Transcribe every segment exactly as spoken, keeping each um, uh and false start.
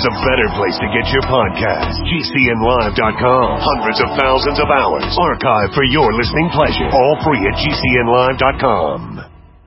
there's a better place to get your podcast. G C N live dot com. Hundreds of thousands of hours archived for your listening pleasure. All free at G C N live dot com.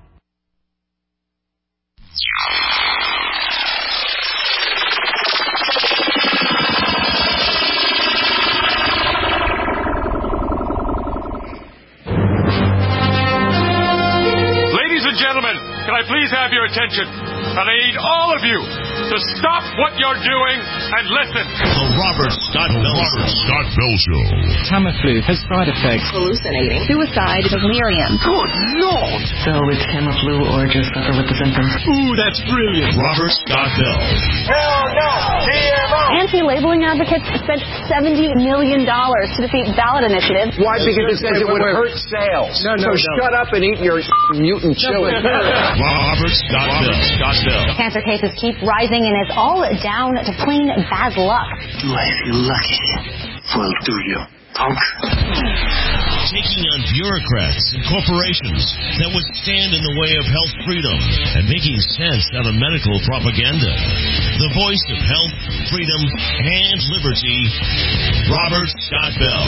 Ladies and gentlemen, can I please have your attention? And I need all of you to stop what you're doing and listen. The Robert Scott Bell Robert Scott Bell Show. Tamiflu has side effects. Hallucinating. Suicide. Delirium. Good Lord. So it's Tamiflu or just suffer with the symptoms. Ooh, that's brilliant. Robert Scott Bell. Hell no. T M O. Anti-labeling advocates spent seventy million dollars to defeat ballot initiatives. Why? Because it says it would hurt sales. No, no, so no. shut up and eat your mutant chili. Robert Scott Bell. Scott Bell. Cancer cases keep rising, and it's all down to plain bad luck. Do I feel lucky? Well, do you, punk? Taking on bureaucrats and corporations that would stand in the way of health freedom and making sense out of medical propaganda. The voice of health, freedom, and liberty, Robert Scott Bell.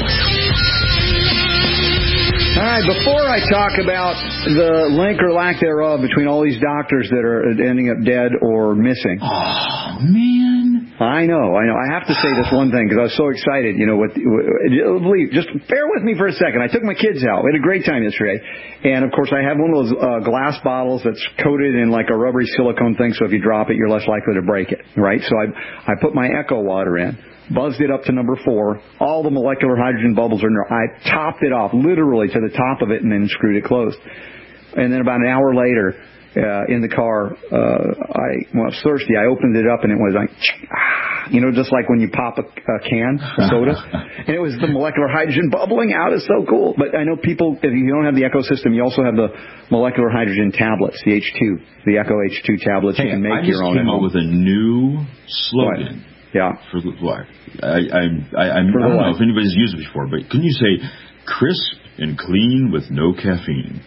All right, before I talk about the link or lack thereof between all these doctors that are ending up dead or missing. Oh, man. I know, I know. I have to say this one thing because I was so excited. You know, what? Believe, just bear with me for a second. I took my kids out. We had a great time yesterday. And, of course, I have one of those uh, glass bottles that's coated in like a rubbery silicone thing, so if you drop it, you're less likely to break it, right? So I, I put my Echo water in. Buzzed it up to number four. All the molecular hydrogen bubbles are in there. I topped it off, literally to the top of it, and then screwed it closed. And then about an hour later, uh, in the car, uh, I, when I was thirsty, I opened it up, and it was like, ah, you know, just like when you pop a, a can of soda. And it was the molecular hydrogen bubbling out. It's so cool. But I know people, if you don't have the Echo system, you also have the molecular hydrogen tablets, the H two, the Echo H two tablets. Hey, you can make I just your own. came up with a new slogan. What? Yeah. For the what? I, I, I, I don't know if anybody's used it before, but couldn't you say crisp and clean with no caffeine?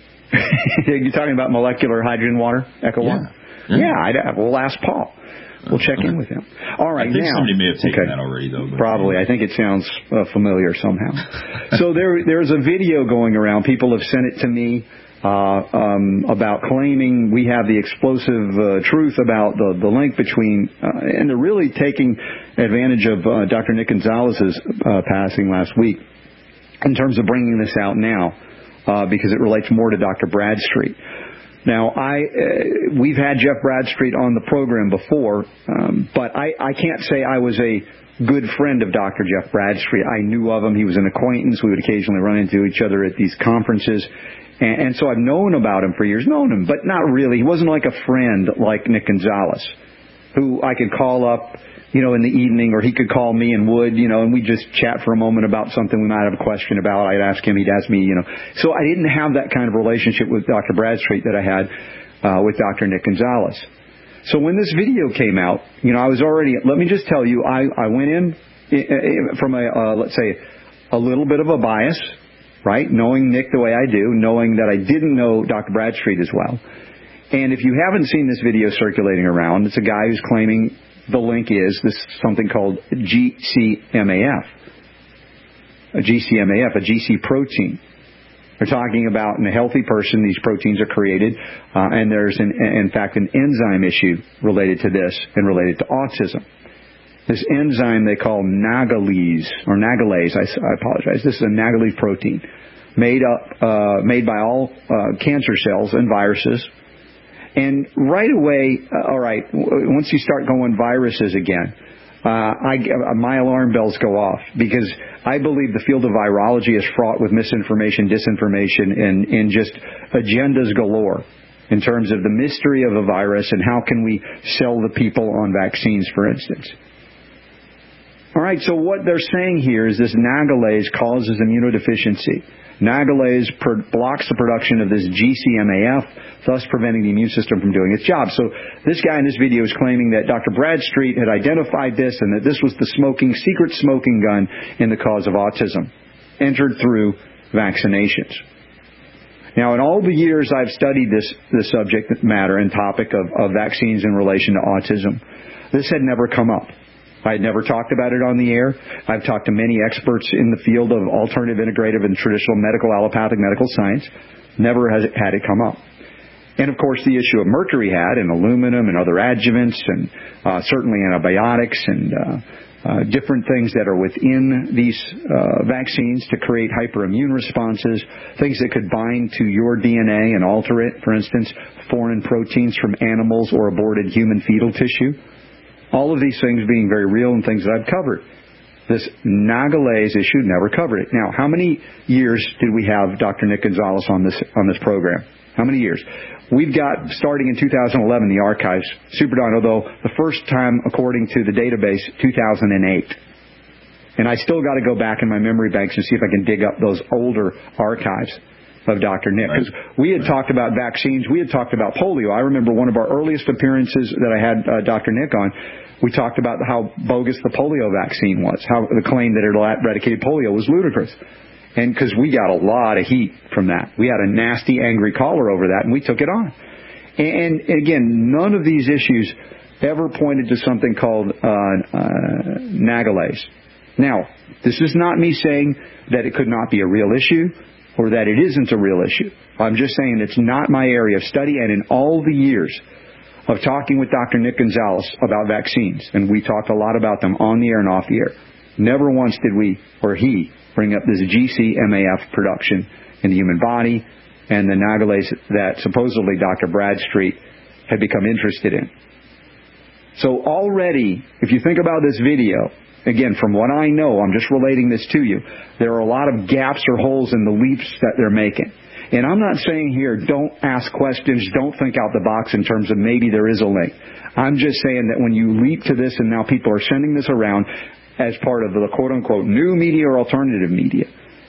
You're talking about molecular hydrogen water, Echo Yeah. One? Yeah. Yeah, I'd, we'll ask Paul. We'll check okay. in with him. All right, I think now, somebody may have taken okay. that already, though. But Probably. I think it sounds uh, familiar somehow. So there, there's a video going around. People have sent it to me. Uh, um, about claiming we have the explosive uh, truth about the, the link between, uh, and they're really taking advantage of uh, Doctor Nick Gonzalez's uh, passing last week in terms of bringing this out now uh, because it relates more to Doctor Bradstreet. Now, I uh, we've had Jeff Bradstreet on the program before, um, but I, I can't say I was a good friend of Doctor Jeff Bradstreet. I knew of him. He was an acquaintance. We would occasionally run into each other at these conferences. And, and so I've known about him for years, known him, but not really. He wasn't like a friend like Nick Gonzalez, who I could call up, you know, in the evening, or he could call me and would, you know, and we'd just chat for a moment about something we might have a question about. I'd ask him, he'd ask me, you know. So I didn't have that kind of relationship with Doctor Bradstreet that I had uh, with Doctor Nick Gonzalez. So when this video came out, you know, I was already, let me just tell you, I, I went in from a, uh, let's say, a little bit of a bias, right? Knowing Nick the way I do, knowing that I didn't know Doctor Bradstreet as well. And if you haven't seen this video circulating around, it's a guy who's claiming the link is this something called G C M A F. A G C M A F, a G C protein. They're talking about in a healthy person, these proteins are created, uh, and there's, an, in fact, an enzyme issue related to this and related to autism. This enzyme they call nagalase, or nagalase, I, I apologize. This is a nagalase protein made up, uh, made by all uh, cancer cells and viruses. And right away, uh, all right, w- once you start going viruses again, uh, I, uh, my alarm bells go off, because I believe the field of virology is fraught with misinformation, disinformation, and, and just agendas galore in terms of the mystery of a virus and how can we sell the people on vaccines, for instance. All right, so what they're saying here is this nagalase causes immunodeficiency. Nagalase per- blocks the production of this G C M A F, thus preventing the immune system from doing its job. So this guy in this video is claiming that Doctor Bradstreet had identified this and that this was the smoking, secret smoking gun in the cause of autism, entered through vaccinations. Now, in all the years I've studied this, this subject matter and topic of, of vaccines in relation to autism, This had never come up. I had never talked about it on the air. I've talked to many experts in the field of alternative, integrative, and traditional medical, allopathic medical science. Never has it had it come up. And, of course, the issue of mercury had, and aluminum and other adjuvants, and uh, certainly antibiotics and uh, uh, different things that are within these uh, vaccines to create hyperimmune responses, things that could bind to your D N A and alter it, for instance, foreign proteins from animals or aborted human fetal tissue. All of these things being very real and things that I've covered. This Nagales issue never covered it. Now, how many years did we have Doctor Nick Gonzalez on this on this program? How many years? We've got, starting in two thousand eleven, the archives, Super Don, although the first time, according to the database, two thousand eight. And I still got to go back in my memory banks and see if I can dig up those older archives of Doctor Nick. Because we had talked about vaccines. We had talked about polio. I remember one of our earliest appearances that I had uh, Doctor Nick on, we talked about how bogus the polio vaccine was, how the claim that it eradicated polio was ludicrous. And because we got a lot of heat from that. We had a nasty, angry caller over that, and we took it on. And, and again, none of these issues ever pointed to something called uh, uh, Nagales. Now, this is not me saying that it could not be a real issue or that it isn't a real issue. I'm just saying it's not my area of study, and in all the years of talking with Doctor Nick Gonzalez about vaccines, and we talked a lot about them on the air and off the air, never once did we, or he, bring up this G C M A F production in the human body and the Nagales that supposedly Doctor Bradstreet had become interested in. So already, if you think about this video, again, from what I know, I'm just relating this to you, there are a lot of gaps or holes in the leaps that they're making. And I'm not saying here, don't ask questions, don't think out the box in terms of maybe there is a link. I'm just saying that when you leap to this and now people are sending this around as part of the quote-unquote new media or alternative media,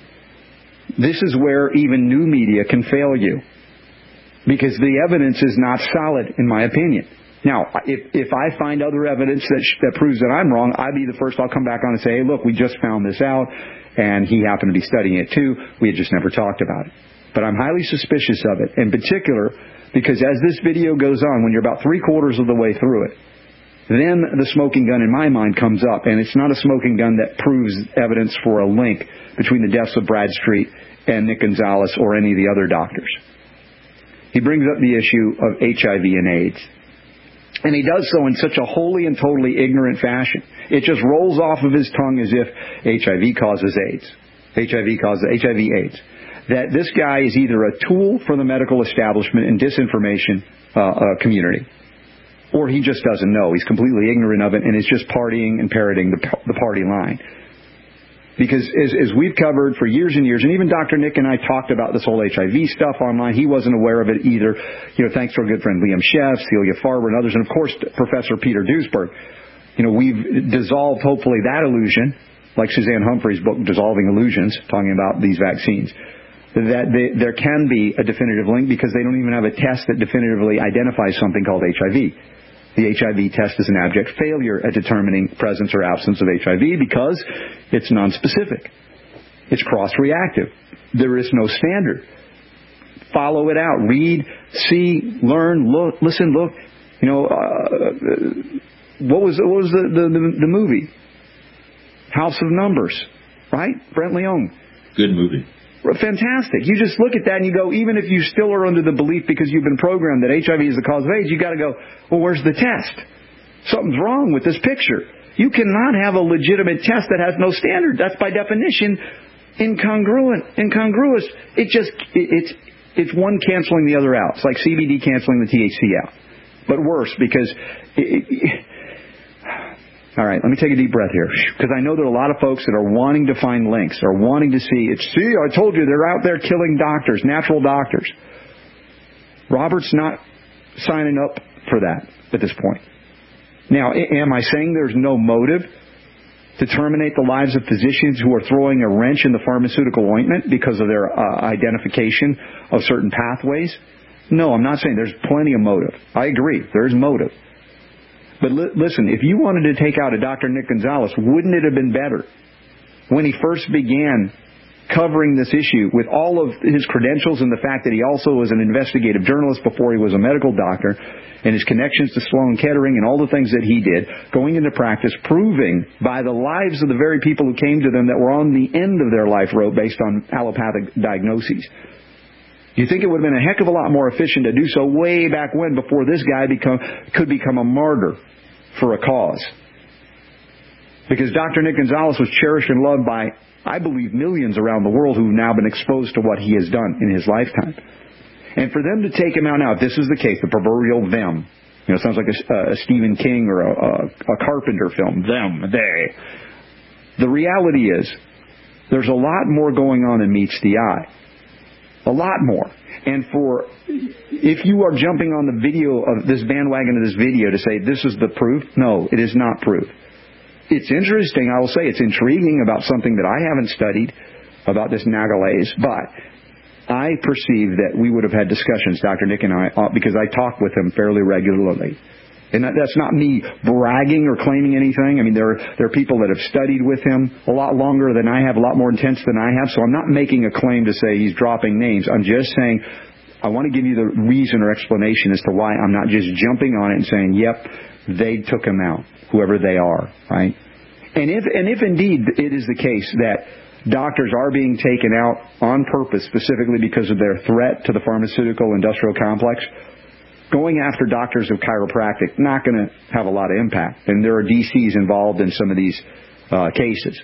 this is where even new media can fail you, because the evidence is not solid, in my opinion. Now, if if I find other evidence that sh- that proves that I'm wrong, I'd be the first. I'll come back on and say, hey, look, we just found this out, and he happened to be studying it too. We had just never talked about it. But I'm highly suspicious of it, in particular, because as this video goes on, when you're about three-quarters of the way through it, then the smoking gun in my mind comes up, and it's not a smoking gun that proves evidence for a link between the deaths of Bradstreet and Nick Gonzalez or any of the other doctors. He brings up the issue of H I V and AIDS. And he does so in such a wholly and totally ignorant fashion. It just rolls off of his tongue as if H I V causes AIDS. H I V causes H I V AIDS. That this guy is either a tool for the medical establishment and disinformation uh, uh, community, or he just doesn't know. He's completely ignorant of it and is just partying and parroting the, the party line. Because as, as we've covered for years and years, and even Doctor Nick and I talked about this whole H I V stuff online, he wasn't aware of it either. You know, thanks to our good friend Liam Sheff, Celia Farber, and others, and of course Professor Peter Duesberg. You know, we've dissolved hopefully that illusion, like Suzanne Humphrey's book, Dissolving Illusions, talking about these vaccines. That they, there can be a definitive link because they don't even have a test that definitively identifies something called H I V. The H I V test is an abject failure at determining presence or absence of H I V because it's nonspecific. It's cross-reactive. There is no standard. Follow it out. Read, see, learn, look, listen, look. You know, uh, what was what was the, the, the, the movie? House of Numbers, right? Brent Leone. Good movie. Fantastic. You just look at that and you go, even if you still are under the belief because you've been programmed that H I V is the cause of AIDS, you got to go, well, where's the test? Something's wrong with this picture. You cannot have a legitimate test that has no standard. That's by definition incongruent, incongruous. It just, it, it's, it's one canceling the other out. It's like C B D canceling the T H C out. But worse, because it, it, all right, let me take a deep breath here, because I know there are a lot of folks that are wanting to find links, are wanting to see, it's, see, I told you, they're out there killing doctors, natural doctors. Robert's not signing up for that at this point. Now, am I saying there's no motive to terminate the lives of physicians who are throwing a wrench in the pharmaceutical ointment because of their uh, identification of certain pathways? No, I'm not saying there's plenty of motive. I agree, there's motive. But li- listen, if you wanted to take out a Doctor Nick Gonzalez, wouldn't it have been better when he first began covering this issue with all of his credentials and the fact that he also was an investigative journalist before he was a medical doctor, and his connections to Sloan Kettering and all the things that he did, going into practice, proving by the lives of the very people who came to them that were on the end of their life rope based on allopathic diagnoses. You think it would have been a heck of a lot more efficient to do so way back when, before this guy become, could become a martyr for a cause. Because Doctor Nick Gonzalez was cherished and loved by, I believe, millions around the world who've now been exposed to what he has done in his lifetime. And for them to take him out now, if this is the case, the proverbial them, you know, it sounds like a, a Stephen King or a, a, a Carpenter film, them, they. The reality is, there's a lot more going on than meets the eye. A lot more. And for, if you are jumping on the video of this bandwagon of this video to say this is the proof, no, it is not proof. It's interesting, I will say, it's intriguing about something that I haven't studied about this Nagalase, but I perceive that we would have had discussions, Doctor Nick and I, because I talk with him fairly regularly. And that, that's not me bragging or claiming anything. I mean, there are, there are people that have studied with him a lot longer than I have, a lot more intense than I have, so I'm not making a claim to say he's dropping names. I'm just saying I want to give you the reason or explanation as to why I'm not just jumping on it and saying, yep, they took him out, whoever they are, right? And if, and if indeed it is the case that doctors are being taken out on purpose, specifically because of their threat to the pharmaceutical industrial complex, going after doctors of chiropractic, not going to have a lot of impact. And there are D Cs involved in some of these uh, cases.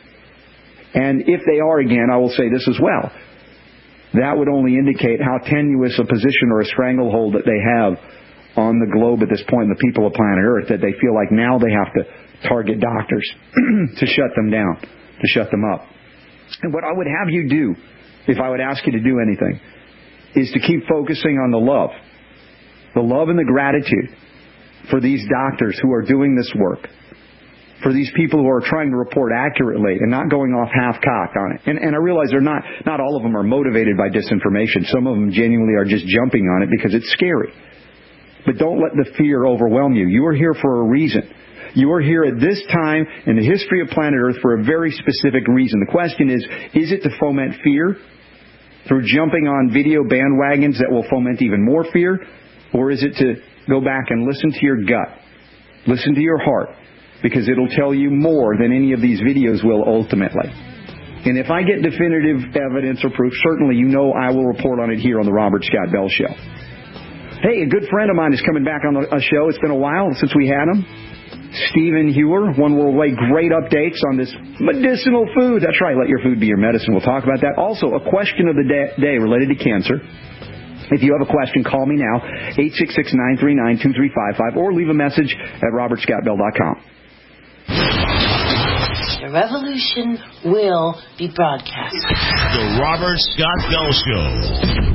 And if they are, again, I will say this as well. That would only indicate how tenuous a position or a stranglehold that they have on the globe at this point, and the people of planet Earth, that they feel like now they have to target doctors to shut them down, to shut them up. And what I would have you do, if I would ask you to do anything, is to keep focusing on the love. The love and the gratitude for these doctors who are doing this work, for these people who are trying to report accurately and not going off half-cocked on it. And, and I realize they're not, not all of them are motivated by disinformation. Some of them genuinely are just jumping on it because it's scary. But don't let the fear overwhelm you. You are here for a reason. You are here at this time in the history of planet Earth for a very specific reason. The question is, is it to foment fear through jumping on video bandwagons that will foment even more fear? Or is it to go back and listen to your gut, listen to your heart, because it'll tell you more than any of these videos will ultimately. And if I get definitive evidence or proof, certainly you know I will report on it here on the Robert Scott Bell Show. Hey, a good friend of mine is coming back on a show. It's been a while since we had him. Stephen Hewer, One World Way. Great updates on this medicinal food. That's right, let your food be your medicine. We'll talk about that. Also, a question of the day related to cancer. If you have a question, call me now, eight six six, nine three nine, two three five five, or leave a message at robert scott bell dot com. The revolution will be broadcast. The Robert Scott Bell Show.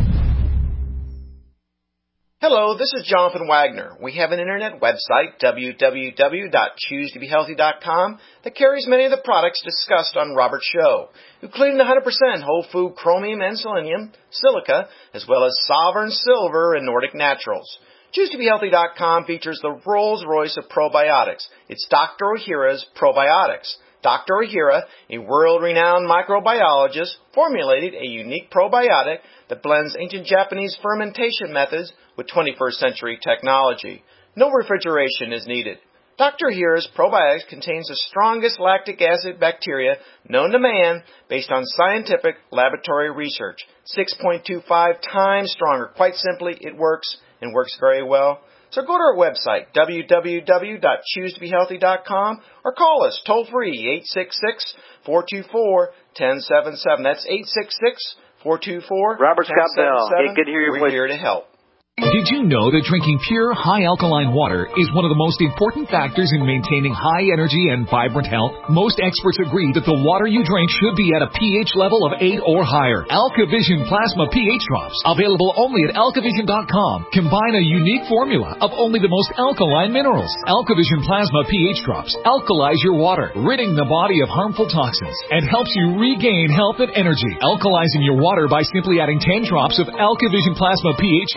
Hello, this is Jonathan Wagner. We have an internet website, w w w dot choose to be healthy dot com, that carries many of the products discussed on Robert's show, including one hundred percent whole food chromium and selenium, silica, as well as Sovereign Silver and Nordic Naturals. choose to be healthy dot com features the Rolls-Royce of probiotics. It's Doctor Ohhira's Probiotics. Doctor Ohhira, a world-renowned microbiologist, formulated a unique probiotic that blends ancient Japanese fermentation methods with twenty-first century technology. No refrigeration is needed. Doctor Ohhira's probiotics contains the strongest lactic acid bacteria known to man based on scientific laboratory research. six point two five times stronger. Quite simply, it works and works very well. So go to our website, w w w dot choose to be healthy dot com, or call us toll-free, eight six six, four two four, one zero seven seven. That's eight six six, four two four, one zero seven seven. Robert Scott Bell. Hey, good to hear your We're voice. here to help. Did you know that drinking pure, high-alkaline water is one of the most important factors in maintaining high energy and vibrant health? Most experts agree that the water you drink should be at a pH level of eight or higher. AlkaVision Plasma pH Drops, available only at alka vision dot com, combine a unique formula of only the most alkaline minerals. AlkaVision Plasma pH Drops alkalize your water, ridding the body of harmful toxins, and helps you regain health and energy. Alkalizing your water by simply adding ten drops of AlkaVision Plasma pH Drops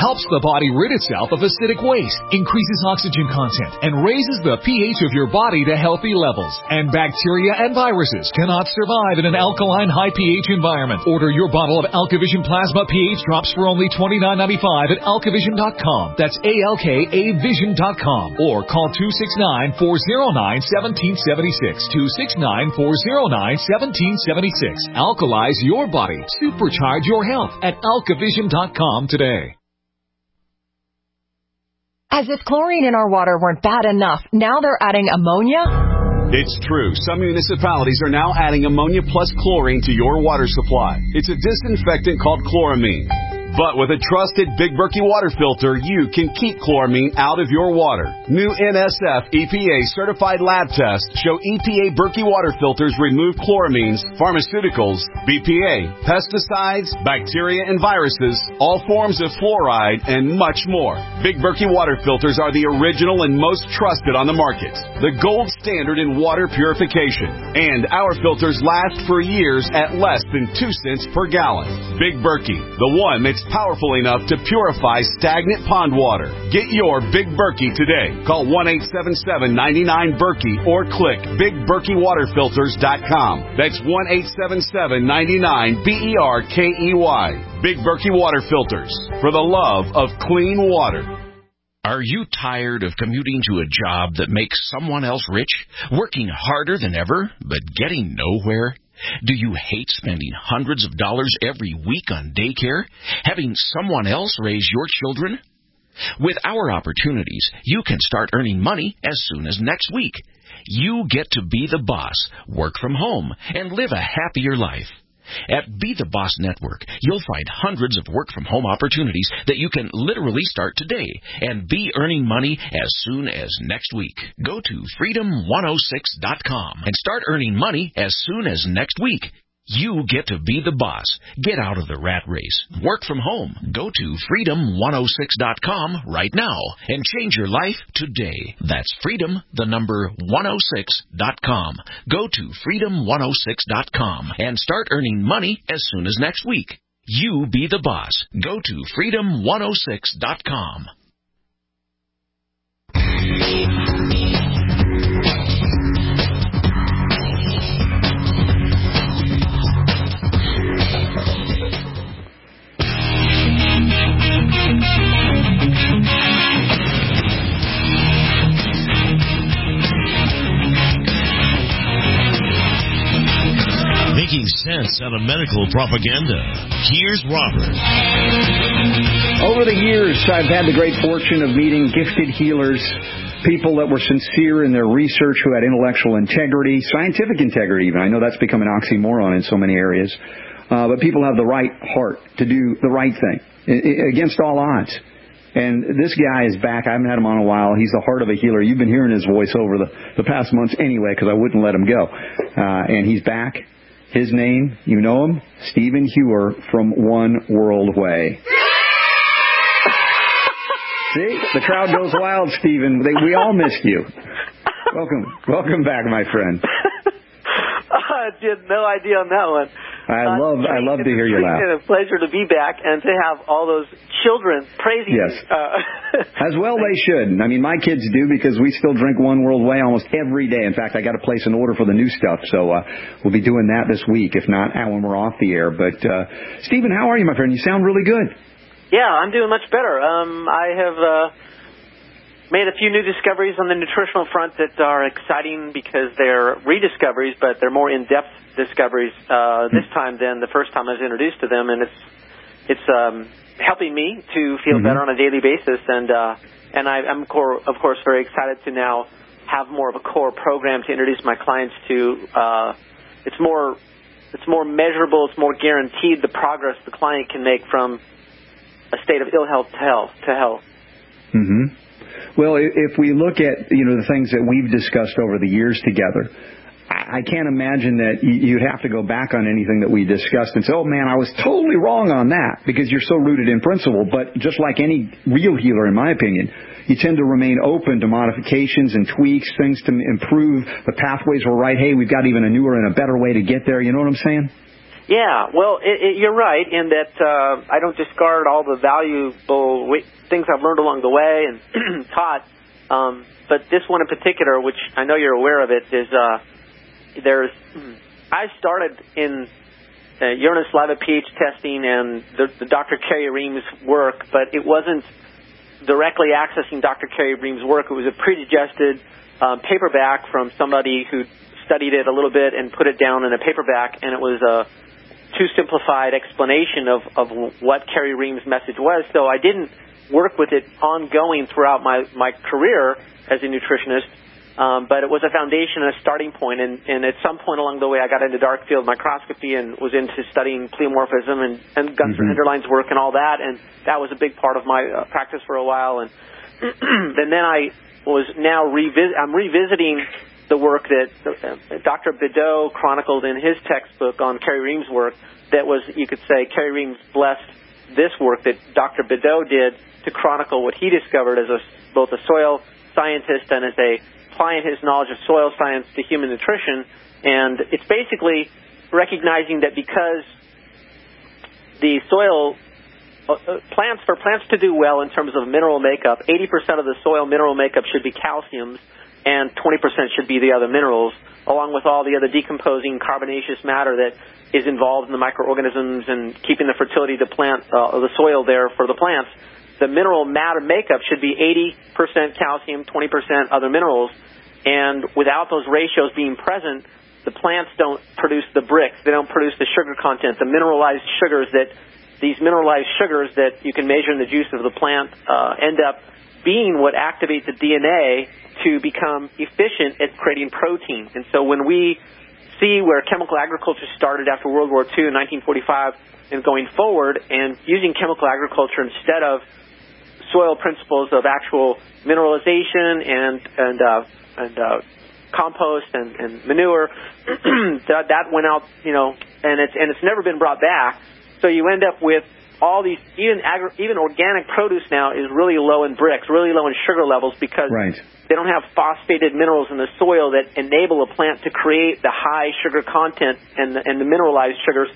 helps the body rid itself of acidic waste, increases oxygen content, and raises the pH of your body to healthy levels. And bacteria and viruses cannot survive in an alkaline high pH environment. Order your bottle of AlkaVision Plasma pH drops for only twenty-nine ninety-five at alkavision dot com. That's A L K A vision dot com. Or call two six nine, four oh nine, one seven seven six. two six nine, four oh nine, one seven seven six. Alkalize your body. Supercharge your health at alkavision dot com today. As if chlorine in our water weren't bad enough, now they're adding ammonia? It's true. Some municipalities are now adding ammonia plus chlorine to your water supply. It's a disinfectant called chloramine. But with a trusted Big Berkey water filter, you can keep chloramine out of your water. New N S F E P A certified lab tests show E P A Berkey water filters remove chloramines, pharmaceuticals, B P A, pesticides, bacteria and viruses, all forms of fluoride, and much more. Big Berkey water filters are the original and most trusted on the market. The gold standard in water purification. And our filters last for years at less than two cents per gallon. Big Berkey, the one that's powerful enough to purify stagnant pond water. Get your Big Berkey today. Call one eight seven seven, nine nine, Berkey or click big berkey water filters dot com. That's one eight seven seven, nine nine, B E R K E Y. Big Berkey Water Filters. For the love of clean water. Are you tired of commuting to a job that makes someone else rich, working harder than ever, but getting nowhere? Do you hate spending hundreds of dollars every week on daycare, having someone else raise your children? With our opportunities, you can start earning money as soon as next week. You get to be the boss, work from home, and live a happier life. At Be the Boss Network, you'll find hundreds of work-from-home opportunities that you can literally start today and be earning money as soon as next week. Go to freedom one oh six dot com and start earning money as soon as next week. You get to be the boss. Get out of the rat race. Work from home. Go to freedom one oh six dot com right now and change your life today. That's freedom, the number one oh six dot com. Go to freedom one oh six dot com and start earning money as soon as next week. You be the boss. Go to freedom one oh six dot com. Making sense out of medical propaganda. Here's Robert. Over the years, I've had the great fortune of meeting gifted healers, people that were sincere in their research, who had intellectual integrity, scientific integrity even. I know that's become an oxymoron in so many areas. Uh, but people have the right heart to do the right thing against all odds. And this guy is back. I haven't had him on a while. He's the heart of a healer. You've been hearing his voice over the, the past months anyway, because I wouldn't let him go. Uh, and he's back. His name, you know him, Stephen Hewer from One World Way. See, the crowd goes wild, Stephen. They, we all missed you. Welcome, welcome back, my friend. I had no idea on that one. I love, uh, I love to hear you laugh. It's a pleasure to be back and to have all those children praising yes. me. Uh, As well they should. I mean, my kids do, because we still drink One World Way almost every day. In fact, I got to place an order for the new stuff, so uh, we'll be doing that this week, if not when we're off the air. But, uh, Stephen, how are you, my friend? You sound really good. Yeah, I'm doing much better. Um, I have uh, made a few new discoveries on the nutritional front that are exciting because they're rediscoveries, but they're more in-depth discoveries uh, this time than the first time I was introduced to them, and it's it's um, helping me to feel mm-hmm. better on a daily basis. And uh, and I, I'm core, of course very excited to now have more of a core program to introduce my clients to. Uh, it's more it's more measurable. It's more guaranteed the progress the client can make from a state of ill health to health to health. Mm-hmm. Well, if we look at you know the things that we've discussed over the years together, I can't imagine that you'd have to go back on anything that we discussed and say, oh, man, I was totally wrong on that, because you're so rooted in principle. But just like any real healer, in my opinion, you tend to remain open to modifications and tweaks, things to improve. The pathways were right. Hey, we've got even a newer and a better way to get there. You know what I'm saying? Yeah, well, it, it, you're right in that uh, I don't discard all the valuable w- things I've learned along the way and taught. Um, but this one in particular, which I know you're aware of it, is uh, there's. I started in uh, urine and saliva pH testing and the, the Doctor Kerry Reams' work, but it wasn't directly accessing Doctor Kerry Reams' work. It was a predigested um, paperback from somebody who studied it a little bit and put it down in a paperback, and it was a too simplified explanation of, of what Kerry Reams' message was. So I didn't work with it ongoing throughout my, my career as a nutritionist, um, but it was a foundation and a starting point. And, and at some point along the way, I got into dark field microscopy and was into studying pleomorphism and, and Gunther mm-hmm. Hinderlein's work and all that. And that was a big part of my uh, practice for a while. And, and then I was now revis- I'm revisiting the work that uh, Doctor Bideau chronicled in his textbook on Kerry Reams' work. That was, you could say, Kerry Reams blessed this work that Doctor Bideau did to chronicle what he discovered as a, both a soil scientist and as a applying his knowledge of soil science to human nutrition. And it's basically recognizing that because the soil uh, plants for plants to do well in terms of mineral makeup, eighty percent of the soil mineral makeup should be calciums, and twenty percent should be the other minerals, along with all the other decomposing carbonaceous matter that is involved in the microorganisms and keeping the fertility of the plant, uh, the soil there for the plants. The mineral matter makeup should be eighty percent calcium, twenty percent other minerals, and without those ratios being present, the plants don't produce the bricks. They don't produce the sugar content, the mineralized sugars that these mineralized sugars that you can measure in the juice of the plant uh, end up being what activate the D N A to become efficient at creating protein. And so when we see where chemical agriculture started after World War Two in nineteen forty-five and going forward and using chemical agriculture instead of soil principles of actual mineralization and and uh, and uh, compost and, and manure, that, that went out, you know, and it's and it's never been brought back. So you end up with all these, even agri- even organic produce now is really low in bricks, really low in sugar levels because right. they don't have phosphated minerals in the soil that enable a plant to create the high sugar content and the, and the mineralized sugars.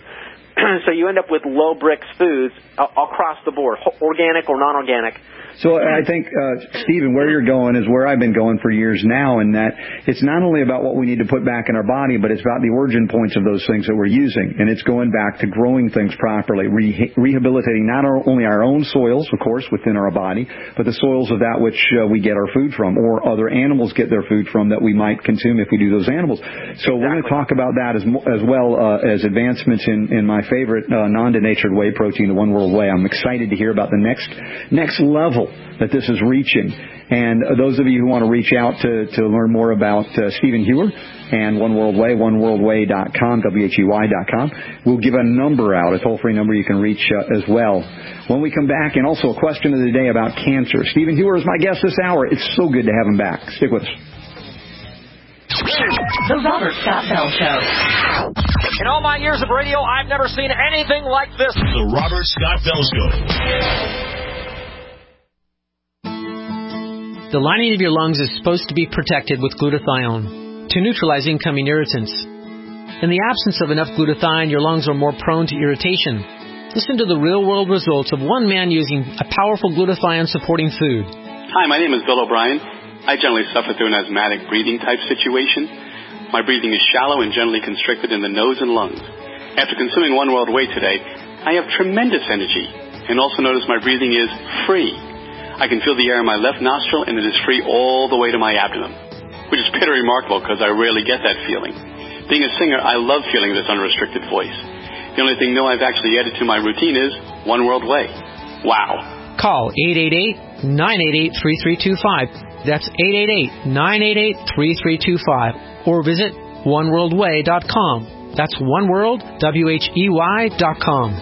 So you end up with low bricks foods uh, across the board, organic or non-organic. So I think, uh, Stephen, where you're going is where I've been going for years now, in that it's not only about what we need to put back in our body, but it's about the origin points of those things that we're using. And it's going back to growing things properly, re- rehabilitating not our, only our own soils, of course, within our body, but the soils of that which uh, we get our food from, or other animals get their food from that we might consume if we do those animals. So exactly. We're going to talk about that as, as well uh, as advancements in, in my favorite uh, non-denatured whey protein, the One World Whey. I'm excited to hear about the next next level that this is reaching. And uh, those of you who want to reach out to, to learn more about uh, Stephen Hewer and One World Whey, one world whey dot com, W H E Y dot com, we'll give a number out, a toll-free number you can reach uh, as well. When we come back, and also a question of the day about cancer. Stephen Hewer is my guest this hour. It's so good to have him back. Stick with us. The Robert Scott Bell Show. In all my years of radio, I've never seen anything like this. The Robert Scott Bell Show. The lining of your lungs is supposed to be protected with glutathione to neutralize incoming irritants. In the absence of enough glutathione, your lungs are more prone to irritation. Listen to the real-world results of one man using a powerful glutathione-supporting food. Hi, my name is Bill O'Brien. I generally suffer through an asthmatic breathing type situation. My breathing is shallow and generally constricted in the nose and lungs. After consuming One World Whey today, I have tremendous energy and also notice my breathing is free. I can feel the air in my left nostril, and it is free all the way to my abdomen, which is pretty remarkable because I rarely get that feeling. Being a singer, I love feeling this unrestricted voice. The only thing new I've actually added to my routine is One World Whey. Wow. Call eight eight eight, nine eight eight, three three two five. That's eight eight eight, nine eight eight, three three two five. Or visit one world whey dot com. That's one world, W H E Y dot com.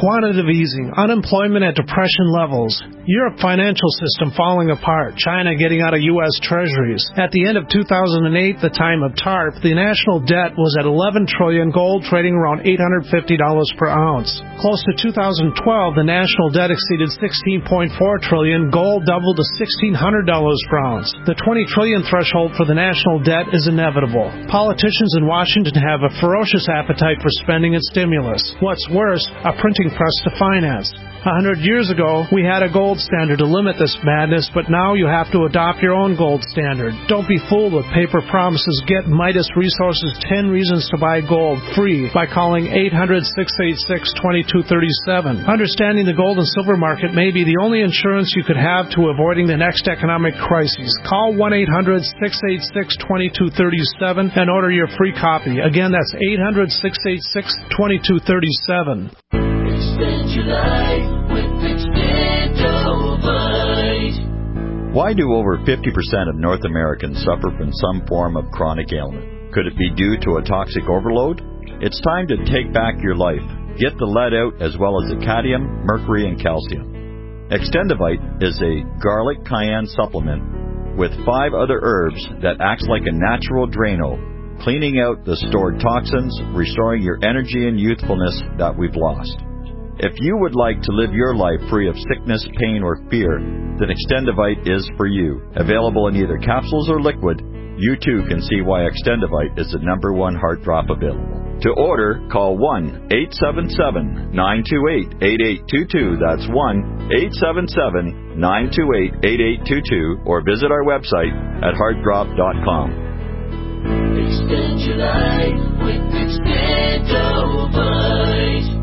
quantitative easing, unemployment at depression levels, Europe financial system falling apart, China getting out of U S Treasuries. At the end of two thousand eight, the time of TARP, the national debt was at eleven trillion dollars, gold trading around eight hundred fifty dollars per ounce. Close to two thousand twelve, the national debt exceeded sixteen point four trillion dollars, gold doubled to sixteen hundred dollars per ounce. The twenty trillion dollars threshold for the national debt is inevitable. Politicians in Washington have a ferocious appetite for spending and stimulus. What's worse, a printing press to finance. A hundred years ago, we had a gold standard to limit this madness, but now you have to adopt your own gold standard. Don't be fooled with paper promises. Get Midas Resources ten Reasons to Buy Gold free by calling eight hundred, six eight six, two two three seven. Understanding the gold and silver market may be the only insurance you could have to avoiding the next economic crisis. Call one eight hundred, six eight six, two two three seven and order your free copy. Again, that's eight hundred, six eight six, two two three seven. Extend your life with Extendovite. Why do over fifty percent of North Americans suffer from some form of chronic ailment? Could it be due to a toxic overload? It's time to take back your life. Get the lead out as well as the cadmium, mercury, and calcium. Extendovite is a garlic cayenne supplement with five other herbs that acts like a natural Drano, cleaning out the stored toxins, restoring your energy and youthfulness that we've lost. If you would like to live your life free of sickness, pain, or fear, then Extendovite is for you. Available in either capsules or liquid, you too can see why Extendovite is the number one heart drop available. To order, call one eight seven seven, nine two eight, eight eight two two. That's one eight seven seven, nine two eight, eight eight two two, or visit our website at heart drop dot com. Extend your life with Extendovite.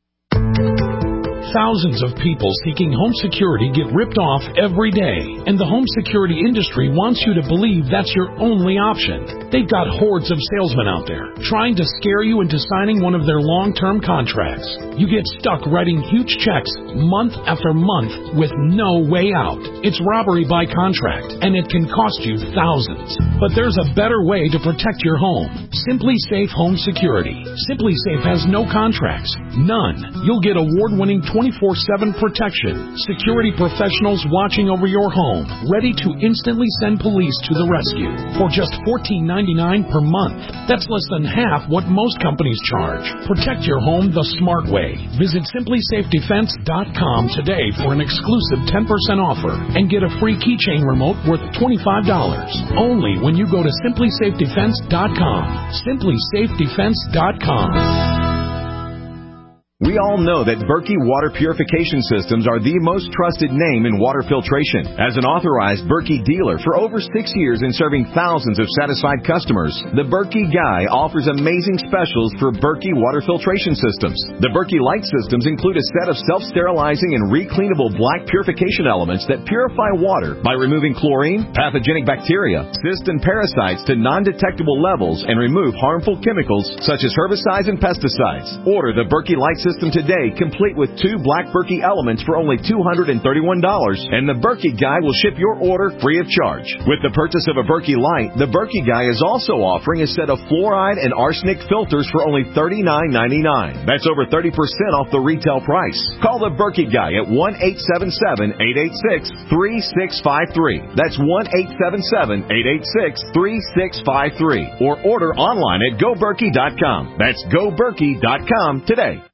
Thousands of people seeking home security get ripped off every day, and the home security industry wants you to believe that's your only option. They've got hordes of salesmen out there trying to scare you into signing one of their long-term contracts. You get stuck writing huge checks month after month with no way out. It's robbery by contract, and it can cost you thousands. But there's a better way to protect your home. Simply Safe Home Security. Simply Safe has no contracts. None. You'll get award-winning twenty-four seven protection. Security professionals watching over your home, ready to instantly send police to the rescue for just fourteen ninety-nine per month. That's less than half what most companies charge. Protect your home the smart way. Visit simply safe defense dot com today for an exclusive ten percent offer and get a free keychain remote worth twenty-five dollars. Only when you go to simply safe defense dot com. simply safe defense dot com. We all know that Berkey Water Purification Systems are the most trusted name in water filtration. As an authorized Berkey dealer for over six years and serving thousands of satisfied customers, the Berkey Guy offers amazing specials for Berkey Water Filtration Systems. The Berkey Light Systems include a set of self-sterilizing and recleanable black purification elements that purify water by removing chlorine, pathogenic bacteria, cysts, and parasites to non-detectable levels and remove harmful chemicals such as herbicides and pesticides. Order the Berkey Light System today, complete with two black Berkey elements for only two hundred thirty-one dollars, and the Berkey Guy will ship your order free of charge. With the purchase of a Berkey Light, the Berkey Guy is also offering a set of fluoride and arsenic filters for only thirty-nine ninety-nine. That's over thirty percent off the retail price. Call the Berkey Guy at one eight seven seven, eight eight six, three six five three. That's one eight seven seven, eight eight six, three six five three. Or order online at go berkey dot com. That's go berkey dot com today.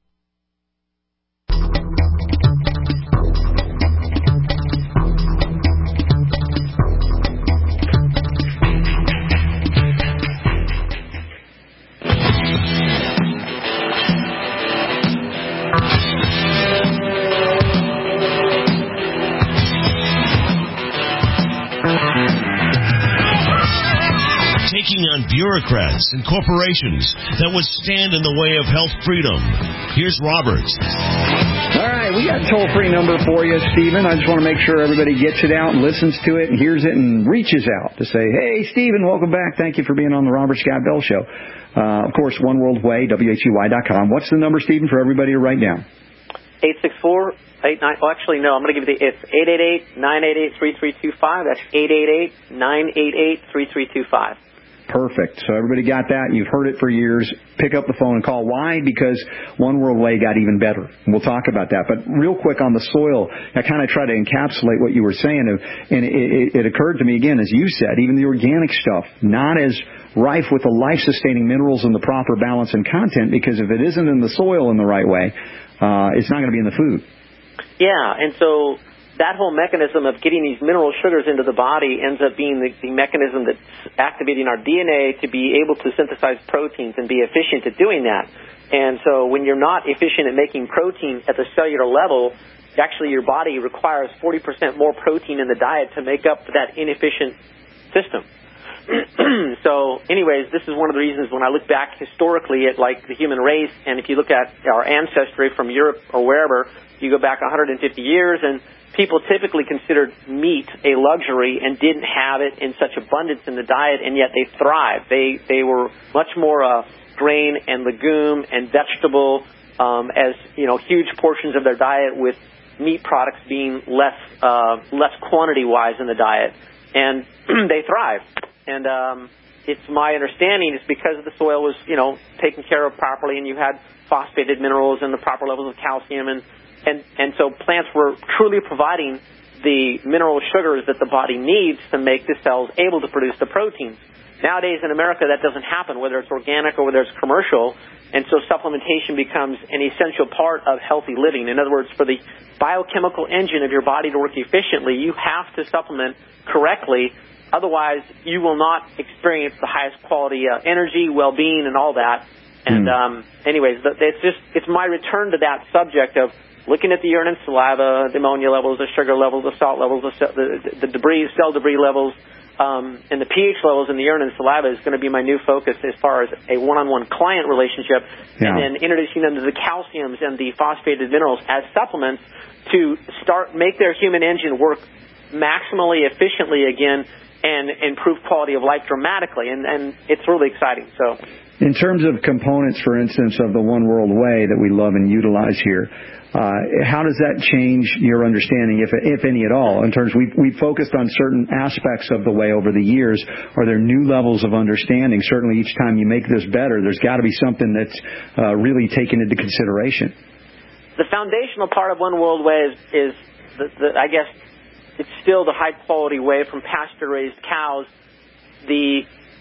Taking on bureaucrats and corporations that would stand in the way of health freedom. Here's Robert. All right, we got a toll-free number for you, Stephen. I just want to make sure everybody gets it out and listens to it and hears it and reaches out to say, hey, Stephen, welcome back. Thank you for being on the Robert Scott Bell Show. Uh, of course, One World Way, W H U Y dot com. What's the number, Stephen, for everybody to write down? eight six four, eight nine, oh, actually, no, I'm going to give you the, it's eight eight eight, nine eight eight, three three two five. That's eight eight eight, nine eight eight, three three two five. Perfect. So everybody got that. You've heard it for years. Pick up the phone and call. Why? Because One World Way got even better. We'll talk about that. But real quick on the soil, I kind of try to encapsulate what you were saying. And it, it, it occurred to me, again, as you said, even the organic stuff, not as rife with the life-sustaining minerals and the proper balance and content, because if it isn't in the soil in the right way, uh, it's not going to be in the food. Yeah, and so that whole mechanism of getting these mineral sugars into the body ends up being the, the mechanism that's activating our D N A to be able to synthesize proteins and be efficient at doing that. And so when you're not efficient at making protein at the cellular level, actually your body requires forty percent more protein in the diet to make up that inefficient system. So anyways, this is one of the reasons when I look back historically at like the human race, and if you look at our ancestry from Europe or wherever, you go back one hundred fifty years, and people typically considered meat a luxury and didn't have it in such abundance in the diet, and yet they thrived. They they were much more uh, grain and legume and vegetable um, as you know huge portions of their diet, with meat products being less uh, less quantity wise in the diet, and they thrived. And um, it's my understanding it's because the soil was you know taken care of properly, and you had phosphated minerals and the proper levels of calcium and And, and so plants were truly providing the mineral sugars that the body needs to make the cells able to produce the proteins. Nowadays in America, that doesn't happen, whether it's organic or whether it's commercial, and so supplementation becomes an essential part of healthy living. In other words, for the biochemical engine of your body to work efficiently, you have to supplement correctly. Otherwise, you will not experience the highest quality uh, energy, well-being, and all that. And um, anyways, it's just it's my return to that subject of looking at the urine and saliva, the ammonia levels, the sugar levels, the salt levels, the, the, the debris, cell debris levels, um, and the pH levels in the urine and saliva is going to be my new focus as far as a one-on-one client relationship, yeah. And then introducing them to the calciums and the phosphated minerals as supplements to start make their human engine work maximally efficiently again and improve quality of life dramatically, and, and it's really exciting. So, in terms of components, for instance, of the One World Way that we love and utilize here, uh, how does that change your understanding, if if any at all? In terms, we we focused on certain aspects of the way over the years. Are there new levels of understanding? Certainly, each time you make this better, there's got to be something that's uh, really taken into consideration. The foundational part of One World Way is, is the, the, I guess, it's still the high-quality way from pasture-raised cows. The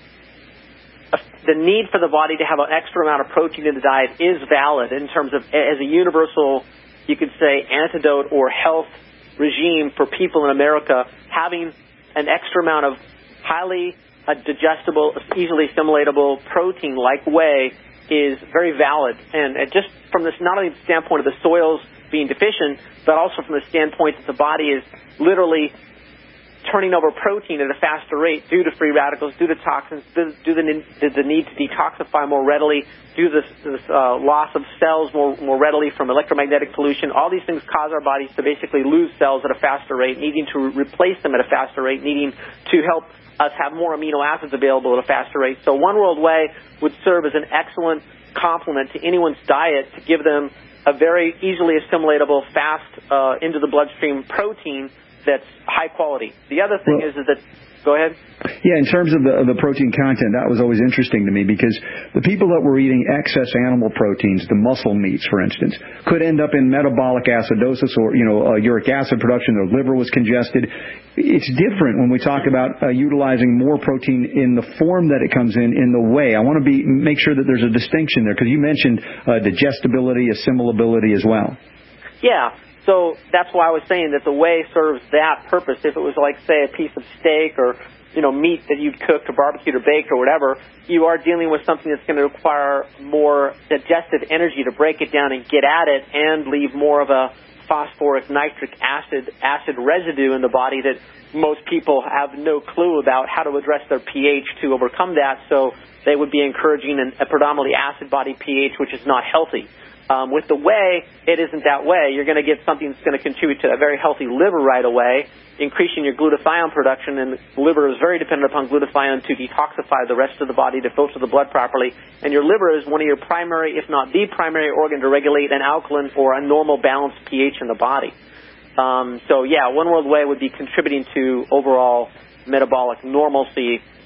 the need for the body to have an extra amount of protein in the diet is valid in terms of as a universal, you could say, antidote or health regime for people in America. Having an extra amount of highly uh, digestible, easily assimilatable protein like whey is very valid. And uh, just from this, not only the standpoint of the soils being deficient, but also from the standpoint that the body is literally turning over protein at a faster rate due to free radicals, due to toxins, due to the, the need to detoxify more readily, due to this, this uh, loss of cells more, more readily from electromagnetic pollution. All these things cause our bodies to basically lose cells at a faster rate, needing to replace them at a faster rate, needing to help us have more amino acids available at a faster rate. So One World Way would serve as an excellent complement to anyone's diet to give them a very easily assimilatable, fast uh, into the bloodstream protein that's high quality. The other thing well, is, is that, go ahead. Yeah, in terms of the, the protein content, that was always interesting to me because the people that were eating excess animal proteins, the muscle meats, for instance, could end up in metabolic acidosis or, you know, uh, uric acid production. Their liver was congested. It's different when we talk about uh, utilizing more protein in the form that it comes in, in the way. I want to be make sure that there's a distinction there because you mentioned uh, digestibility, assimilability as well. Yeah. So that's why I was saying that the whey serves that purpose. If it was like, say, a piece of steak or, you know, meat that you'd cooked or barbecued or baked or whatever, you are dealing with something that's going to require more digestive energy to break it down and get at it and leave more of a phosphoric nitric acid acid residue in the body that most people have no clue about how to address their pH to overcome that. So they would be encouraging an, a predominantly acid body pH, which is not healthy. Um, with the whey, it isn't that way. You're going to get something that's going to contribute to a very healthy liver right away, increasing your glutathione production, and the liver is very dependent upon glutathione to detoxify the rest of the body, to filter the blood properly. And your liver is one of your primary, if not the primary organ to regulate an alkaline or a normal balanced pH in the body. Um, so, yeah, One World Whey would be contributing to overall metabolic normalcy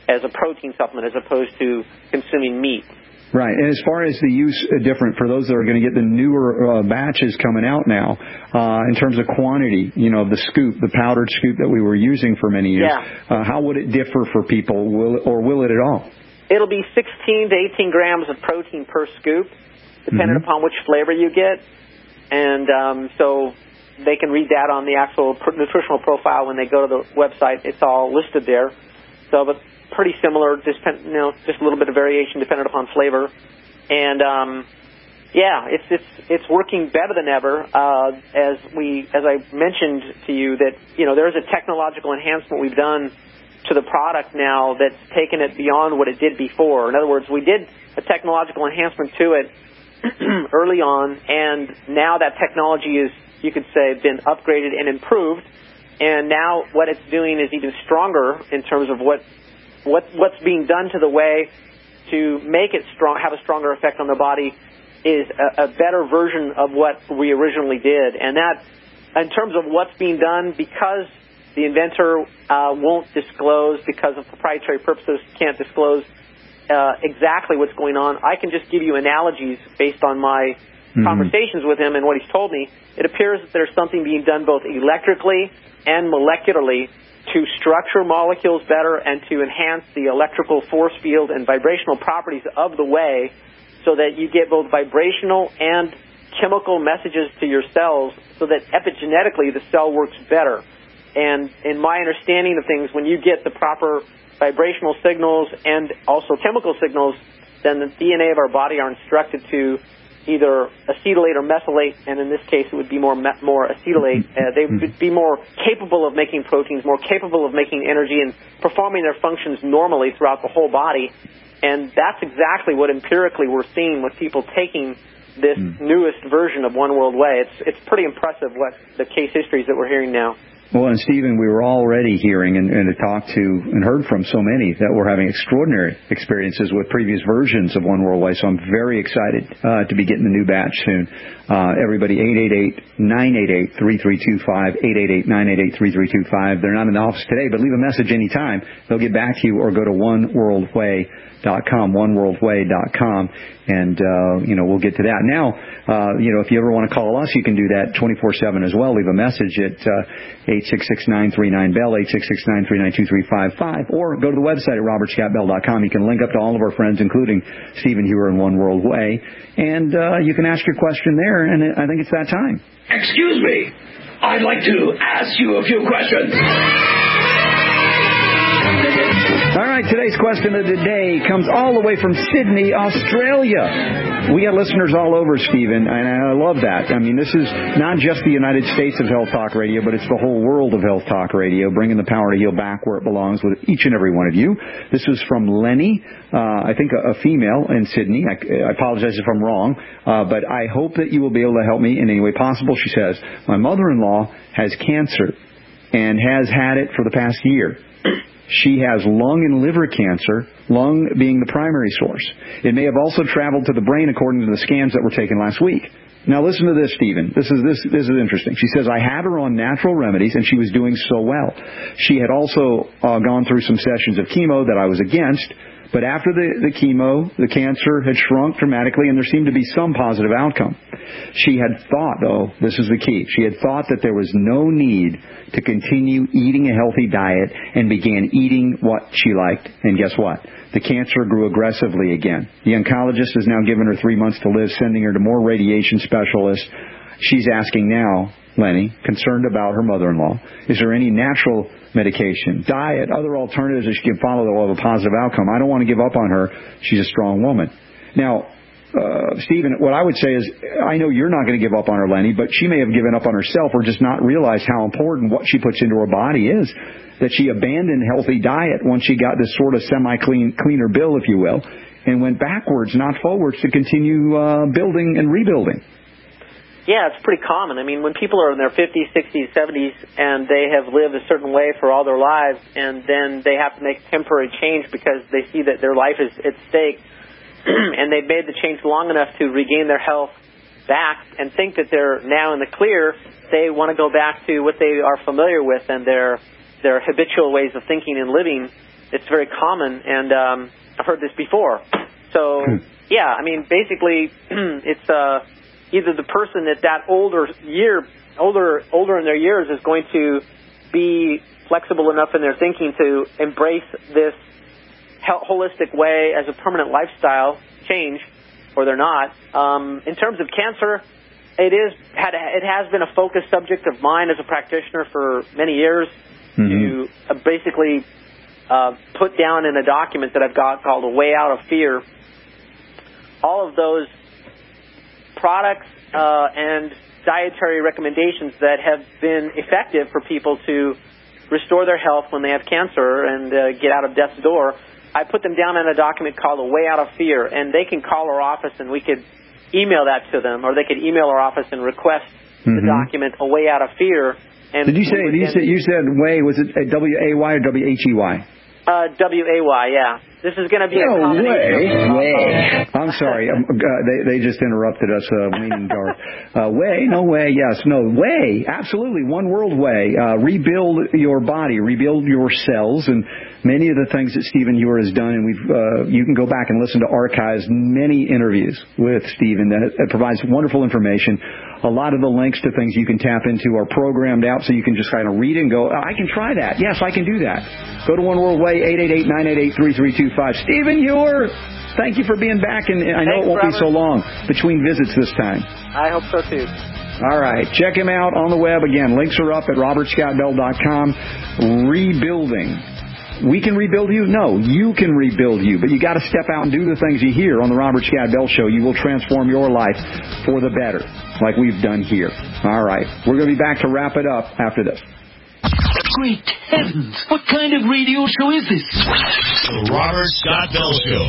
as a protein supplement as opposed to consuming meat. Right, and as far as the use uh, different for those that are going to get the newer uh, batches coming out now, uh, in terms of quantity, you know, the scoop, the powdered scoop that we were using for many years, yeah. uh, how would it differ for people, will, or will it at all? It'll be sixteen to eighteen grams of protein per scoop, depending mm-hmm. upon which flavor you get, and um, so they can read that on the actual nutritional profile when they go to the website. It's all listed there. So, but pretty similar, just, you know, just a little bit of variation dependent upon flavor. And um, yeah, it's it's it's working better than ever. Uh, as we as I mentioned to you that you know there's a technological enhancement we've done to the product now that's taken it beyond what it did before. In other words, we did a technological enhancement to it early on, and now that technology is, you could say, been upgraded and improved. And now what it's doing is even stronger in terms of what what what's being done to the whey to make it strong, have a stronger effect on the body, is a, a better version of what we originally did. And that, in terms of what's being done, because the inventor uh, won't disclose, because of proprietary purposes, can't disclose uh, exactly what's going on, I can just give you analogies based on my mm-hmm. conversations with him and what he's told me. It appears that there's something being done both electrically and molecularly to structure molecules better and to enhance the electrical force field and vibrational properties of the whey so that you get both vibrational and chemical messages to your cells so that epigenetically the cell works better. And in my understanding of things, when you get the proper vibrational signals and also chemical signals, then the D N A of our body are instructed to either acetylate or methylate, and in this case it would be more me- more acetylate. Uh, they would be more capable of making proteins, more capable of making energy and performing their functions normally throughout the whole body. And that's exactly what empirically we're seeing with people taking this mm. newest version of One World Whey. It's it's pretty impressive what the case histories that we're hearing now. Well, and Stephen, we were already hearing and, and talked to and heard from so many that were having extraordinary experiences with previous versions of One World Whey. So I'm very excited uh, to be getting the new batch soon. Uh, everybody, eight eight eight, nine eight eight, three three two five, eight eight eight, nine eight eight, three three two five. They're not in the office today, but leave a message anytime. They'll get back to you, or go to one world whey dot com, one world whey dot com, and, uh, you know, we'll get to that. Now, uh, you know, if you ever want to call us, you can do that twenty-four seven as well. Leave a message at uh, eight six six, nine three nine, B E L L, eight six six, nine three nine, two three five five, or go to the website at robert scott bell dot com. You can link up to all of our friends, including Stephen Hewer and One World Whey, and uh, you can ask your question there, and I think it's that time. Excuse me. I'd like to ask you a few questions. All right, today's question of the day comes all the way from Sydney, Australia. We got listeners all over, Stephen, and I love that. I mean, this is not just the United States of Health Talk Radio, but it's the whole world of Health Talk Radio, bringing the power to heal back where it belongs with each and every one of you. This is from Lenny, uh, I think a, a female in Sydney. I, I apologize if I'm wrong, uh, but I hope that you will be able to help me in any way possible. She says, my mother-in-law has cancer and has had it for the past year. She has lung and liver cancer, lung being the primary source. It may have also traveled to the brain according to the scans that were taken last week. Now listen to this, Stephen. This is this this is interesting. She says, I had her on natural remedies and she was doing so well. She had also uh, gone through some sessions of chemo that I was against. But after the, the chemo, the cancer had shrunk dramatically, and there seemed to be some positive outcome. She had thought, though, this is the key, she had thought that there was no need to continue eating a healthy diet and began eating what she liked. And guess what? The cancer grew aggressively again. The oncologist has now given her three months to live, sending her to more radiation specialists. She's asking now, Lenny, concerned about her mother-in-law, is there any natural medication, diet, other alternatives that she can follow that will have a positive outcome? I don't want to give up on her. She's a strong woman. Now, uh, Stephen, what I would say is, I know you're not going to give up on her, Lenny, but she may have given up on herself or just not realized how important what she puts into her body is, that she abandoned healthy diet once she got this sort of semi-clean, cleaner bill, if you will, and went backwards, not forwards, to continue uh, building and rebuilding. Yeah, it's pretty common. I mean, when people are in their fifties, sixties, seventies, and they have lived a certain way for all their lives, and then they have to make temporary change because they see that their life is at stake, and they've made the change long enough to regain their health back and think that they're now in the clear, they want to go back to what they are familiar with and their their habitual ways of thinking and living. it's very common, and um, I've heard this before. So, yeah, I mean, basically, it's uh, either the person at that older year, older, older in their years is going to be flexible enough in their thinking to embrace this holistic way as a permanent lifestyle change, or they're not. Um, in terms of cancer, it is had it has been a focused subject of mine as a practitioner for many years. Mm-hmm. To uh, basically uh, put down in a document that I've got called A Way Out of Fear all of those products uh, and dietary recommendations that have been effective for people to restore their health when they have cancer and uh, get out of death's door. I put them down in a document called A Way Out of Fear, and they can call our office and we could email that to them, or they could email our office and request mm-hmm. the document A Way Out of Fear. And did you say, did you, say you said way, was it W A Y or W H E Y? Uh, W A Y, yeah. This is going to be no a combination. Way. Way. I'm sorry. Um, uh, they, they just interrupted us, uh, meaning Darth. Uh, way, no way, yes, no, way, absolutely, one world way. Uh, rebuild your body, rebuild your cells, and many of the things that Stephen Ure has done, and we've uh, you can go back and listen to archives, many interviews with Stephen that it provides wonderful information. A lot of the links to things you can tap into are programmed out, so you can just kind of read and go, I can try that. Yes, I can do that. Go to One World Way, eight eight eight, nine eight eight, three three two five. Stephen Ure, thank you for being back, and I know Thanks, it won't Robert. be so long between visits this time. I hope so, too. All right. Check him out on the web. Again, links are up at robert scott bell dot com. Rebuilding. We can rebuild you? No, you can rebuild you. But you got to step out and do the things you hear on the Robert Scott Bell Show. You will transform your life for the better, like we've done here. All right. We're going to be back to wrap it up after this. Great heavens! What kind of radio show is this? The Robert Scott Bell Show.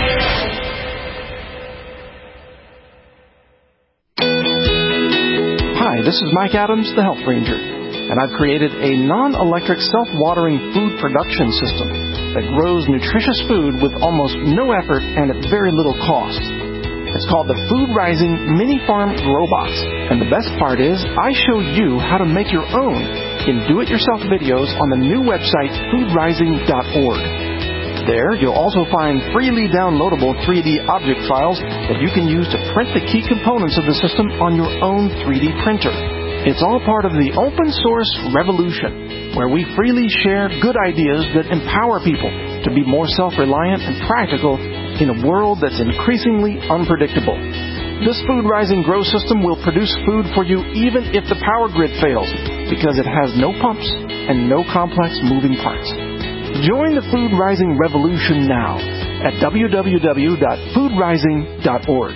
Hi, this is Mike Adams, the Health Ranger. And I've created a non-electric self-watering food production system that grows nutritious food with almost no effort and at very little cost. It's called the Food Rising Mini Farm Robots. And the best part is, I show you how to make your own in do-it-yourself videos on the new website food rising dot org. There, you'll also find freely downloadable three D object files that you can use to print the key components of the system on your own three D printer. It's all part of the open source revolution, where we freely share good ideas that empower people to be more self-reliant and practical in a world that's increasingly unpredictable. This Food Rising Grow system will produce food for you even if the power grid fails, because it has no pumps and no complex moving parts. Join the Food Rising revolution now at w w w dot food rising dot org.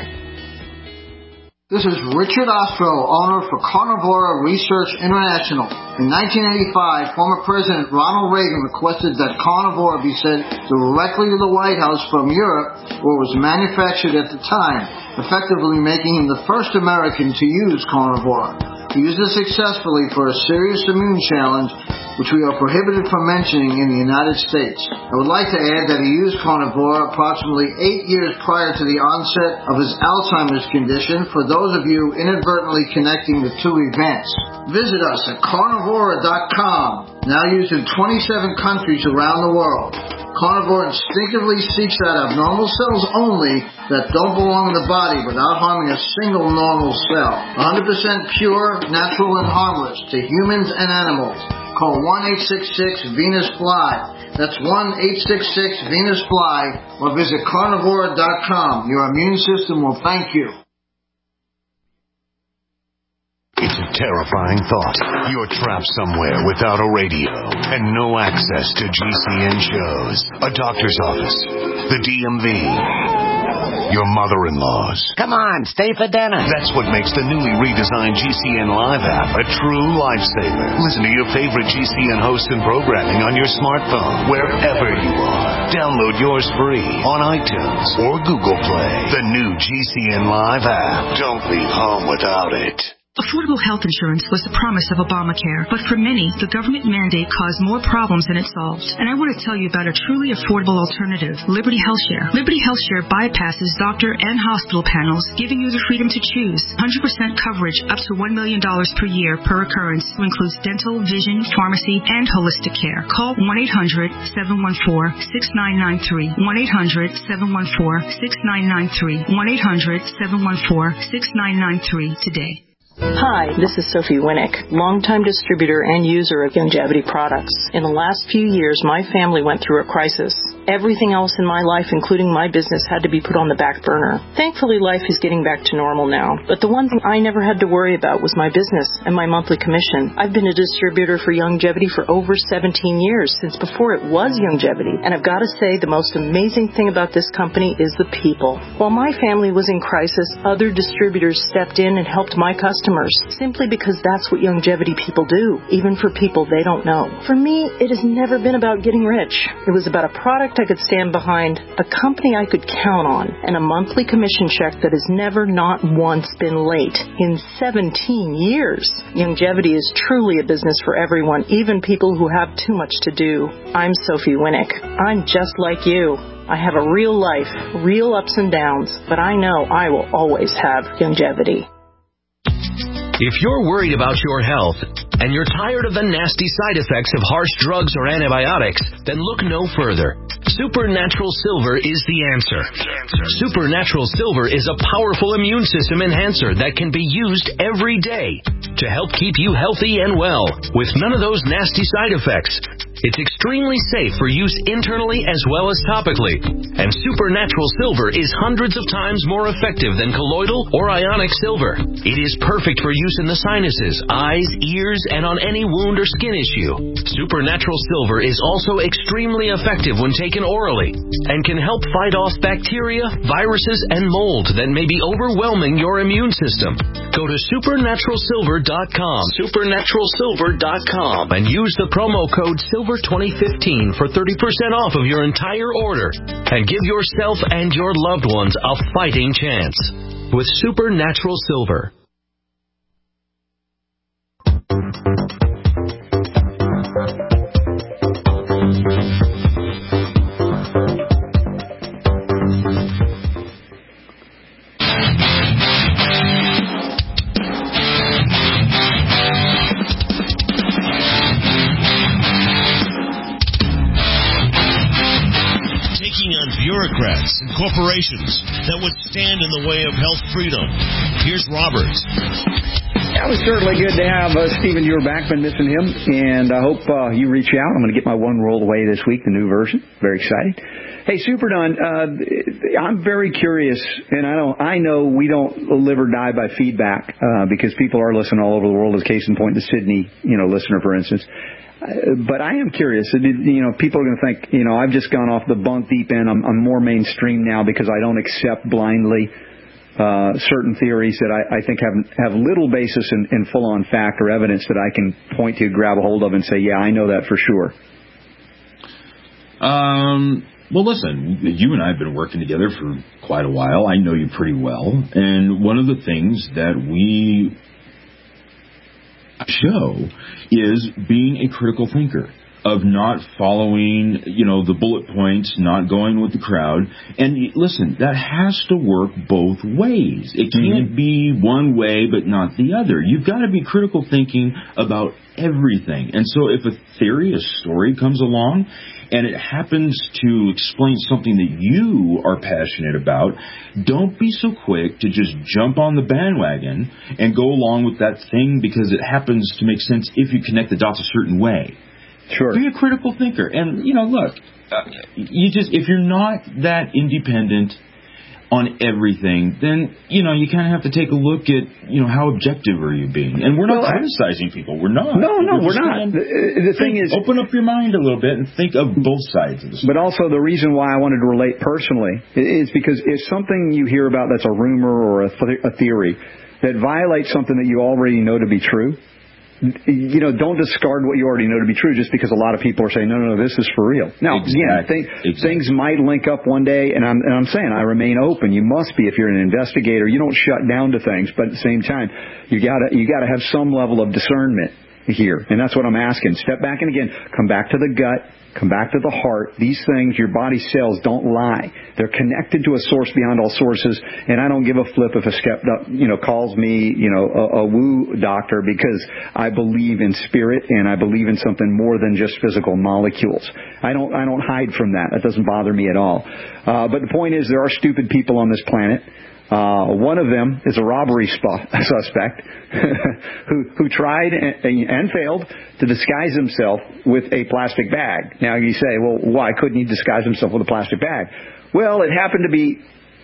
This is Richard Ostro, owner for Carnivora Research International. In nineteen eighty-five, former President Ronald Reagan requested that Carnivora be sent directly to the White House from Europe, where it was manufactured at the time, effectively making him the first American to use Carnivora. He used it successfully for a serious immune challenge, which we are prohibited from mentioning in the United States. I would like to add that he used Carnivora approximately eight years prior to the onset of his Alzheimer's condition, for those of you inadvertently connecting the two events. Visit us at carnivora dot com, now used in twenty-seven countries around the world. Carnivore instinctively seeks out abnormal cells only that don't belong in the body without harming a single normal cell. one hundred percent pure, natural, and harmless to humans and animals. Call one eight six six Venus Fly. That's one eight six six Venus Fly, or visit carnivora dot com. Your immune system will thank you. It's a terrifying thought. You're trapped somewhere without a radio and no access to G C N shows, a doctor's office, the D M V, your mother-in-law's. Come on, stay for dinner. That's what makes the newly redesigned G C N Live app a true lifesaver. Listen to your favorite G C N hosts and programming on your smartphone, wherever you are. Download yours free on iTunes or Google Play. The new G C N Live app. Don't leave home without it. Affordable health insurance was the promise of Obamacare, but for many, the government mandate caused more problems than it solved. And I want to tell you about a truly affordable alternative, Liberty HealthShare. Liberty HealthShare bypasses doctor and hospital panels, giving you the freedom to choose. one hundred percent coverage up to one million dollars per year per occurrence, who includes dental, vision, pharmacy, and holistic care. Call one eight hundred, seven one four, six nine nine three. one eight hundred, seven one four, six nine nine three. one eight hundred, seven one four, six nine nine three today. Hi, this is Sophie Winnick, longtime distributor and user of Youngevity products. In the last few years, my family went through a crisis. Everything else in my life, including my business, had to be put on the back burner. Thankfully, life is getting back to normal now. But the one thing I never had to worry about was my business and my monthly commission. I've been a distributor for Youngevity for over seventeen years, since before it was Youngevity. And I've got to say, the most amazing thing about this company is the people. While my family was in crisis, other distributors stepped in and helped my customers, simply because that's what Youngevity people do, even for people they don't know. For me, it has never been about getting rich. It was about a product I could stand behind, a company I could count on, and a monthly commission check that has never not once been late in seventeen years. Youngevity is truly a business for everyone, even people who have too much to do. I'm Sophie Winnick. I'm just like you. I have a real life, real ups and downs, but I know I will always have Youngevity. If you're worried about your health and you're tired of the nasty side effects of harsh drugs or antibiotics, then look no further. Supernatural Silver is the answer. Supernatural Silver is a powerful immune system enhancer that can be used every day to help keep you healthy and well with none of those nasty side effects. It's extremely safe for use internally as well as topically. And Supernatural Silver is hundreds of times more effective than colloidal or ionic silver. It is perfect for use in the sinuses, eyes, ears, and on any wound or skin issue. Supernatural Silver is also extremely effective when taken orally and can help fight off bacteria, viruses, and mold that may be overwhelming your immune system. Go to supernatural silver dot com, supernatural silver dot com, and use the promo code silver twenty fifteen for thirty percent off of your entire order and give yourself and your loved ones a fighting chance with Supernatural Silver. Bureaucrats and corporations that would stand in the way of health freedom. Here's Robert. Yeah, it was certainly good to have uh, Stephen Ure back. Been missing him, and I hope uh, you reach out. I'm going to get my one rolled away this week, the new version. Very excited. Hey, Super Don, uh, I'm very curious, and I don't. I know we don't live or die by feedback uh, because people are listening all over the world. As case in point, the Sydney, you know, listener, for instance. Uh, but I am curious. You know, people are going to think, you know, I've just gone off the bunk deep end. I'm, I'm more mainstream now because I don't accept blindly uh, certain theories that I, I think have have little basis in, in full-on fact or evidence that I can point to, grab a hold of, and say, yeah, I know that for sure. Um. Well, listen, you and I have been working together for quite a while. I know you pretty well. And one of the things that we show is being a critical thinker, of not following, you know, the bullet points, not going with the crowd. And listen, that has to work both ways. It can't mm-hmm. be one way but not the other. You've got to be critical thinking about everything. And so if a theory, a story comes along, and it happens to explain something that you are passionate about, don't be so quick to just jump on the bandwagon and go along with that thing because it happens to make sense if you connect the dots a certain way. Sure. Be a critical thinker. And, you know, look, uh, you just, if you're not that independent on everything, then, you know, you kind of have to take a look at, you know, how objective are you being? And we're not well, criticizing people. We're not. No, no, we're, we're not. The, the thing is, open up your mind a little bit and think of both sides of the story. But also the reason why I wanted to relate personally is because if something you hear about that's a rumor or a, th- a theory that violates something that you already know to be true, you know, don't discard what you already know to be true just because a lot of people are saying, no, no, no, this is for real. Now, exactly. again, th- exactly. things might link up one day, and I'm, and I'm saying I remain open. You must be if you're an investigator. You don't shut down to things, but at the same time, you gotta you gotta have some level of discernment here, and that's what I'm asking. Step back and again, come back to the gut, come back to the heart. These things, your body cells don't lie. They're connected to a source beyond all sources, and I don't give a flip if a skep, you know, calls me, you know, a, a woo doctor, because I believe in spirit and I believe in something more than just physical molecules. I don't, I don't hide from that. That doesn't bother me at all. Uh, but the point is, there are stupid people on this planet. Uh, one of them is a robbery sp- suspect who who tried and, and failed to disguise himself with a plastic bag. Now you say, well, why couldn't he disguise himself with a plastic bag? Well, it happened to be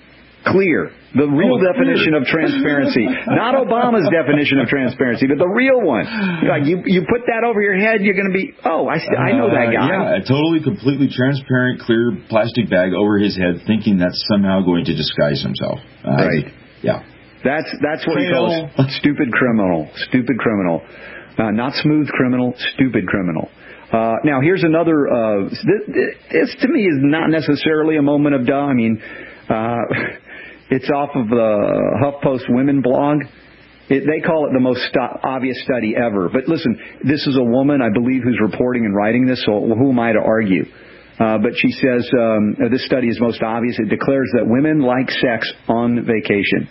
clear. The real oh, definition clear. of transparency. Not Obama's definition of transparency, but the real one. Like you, you put that over your head, you're going to be, oh, I, I know that guy. Uh, yeah, a totally, completely transparent, clear plastic bag over his head, thinking that's somehow going to disguise himself. Uh, right. Yeah. That's that's what he calls stupid criminal. Stupid criminal. Uh, not smooth criminal, stupid criminal. Uh, now, here's another, uh, this, this to me is not necessarily a moment of duh. I mean, uh, it's off of the HuffPost Women blog. It, they call it the most stu- obvious study ever. But listen, this is a woman, I believe, who's reporting and writing this, so who am I to argue? Uh, but she says um, this study is most obvious. It declares that women like sex on vacation.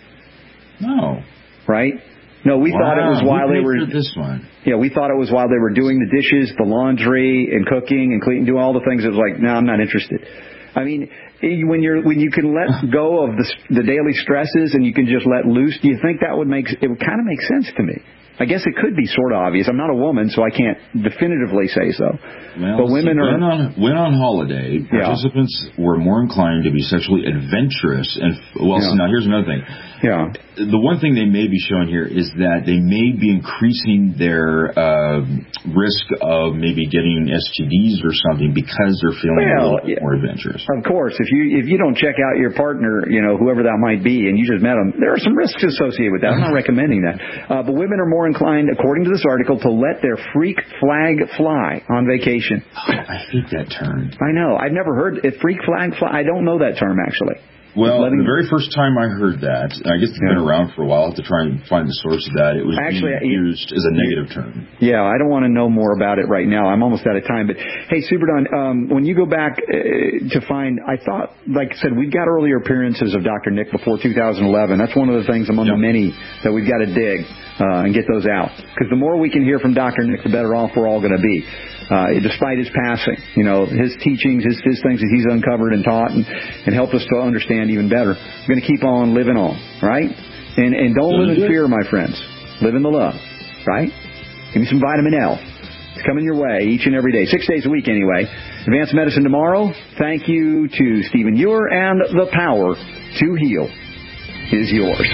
No. Right? No, we wow. thought it was while we they were. This one. Yeah, we thought it was while they were doing the dishes, the laundry, and cooking and cleaning, doing all the things. It was like, no, I'm not interested. I mean, when you're when you can let go of the the daily stresses and you can just let loose, do you think that would make it would kind of make sense to me? I guess it could be sort of obvious. I'm not a woman, so I can't definitively say so. Well, but women see, are when on, when on holiday, participants yeah. were more inclined to be sexually adventurous. And well, yeah. so now here's another thing. Yeah. The one thing they may be showing here is that they may be increasing their uh, risk of maybe getting S T Ds or something because they're feeling well, a little bit yeah. more adventurous. Of course, if you if you don't check out your partner, you know, whoever that might be, and you just met them, there are some risks associated with that. I'm not recommending that. Uh, but women are more inclined, according to this article, to let their freak flag fly on vacation. Oh, I hate that term. I know. I've never heard it. Freak flag fly. I don't know that term, actually. Well, letting... the very first time I heard that, I guess it's yeah. been around for a while to try and find the source of that, it was Actually, being used as a negative term. Yeah, I don't want to know more about it right now. I'm almost out of time. But, hey, Super Don, um, when you go back uh, to find, I thought, like I said, we got earlier appearances of Doctor Nick before two thousand eleven. That's one of the things among yep. the many that we've got to dig uh, and get those out. Because the more we can hear from Doctor Nick, the better off we're all going to be. Uh, despite his passing, you know, his teachings, his, his things that he's uncovered and taught and, and helped us to understand even better. We're going to keep on living on, right? And and don't live in fear, my friends. Live in the love, right? Give me some vitamin L. It's coming your way each and every day, six days a week anyway. Advanced Medicine tomorrow. Thank you to Stephen Ewer, and the power to heal is yours.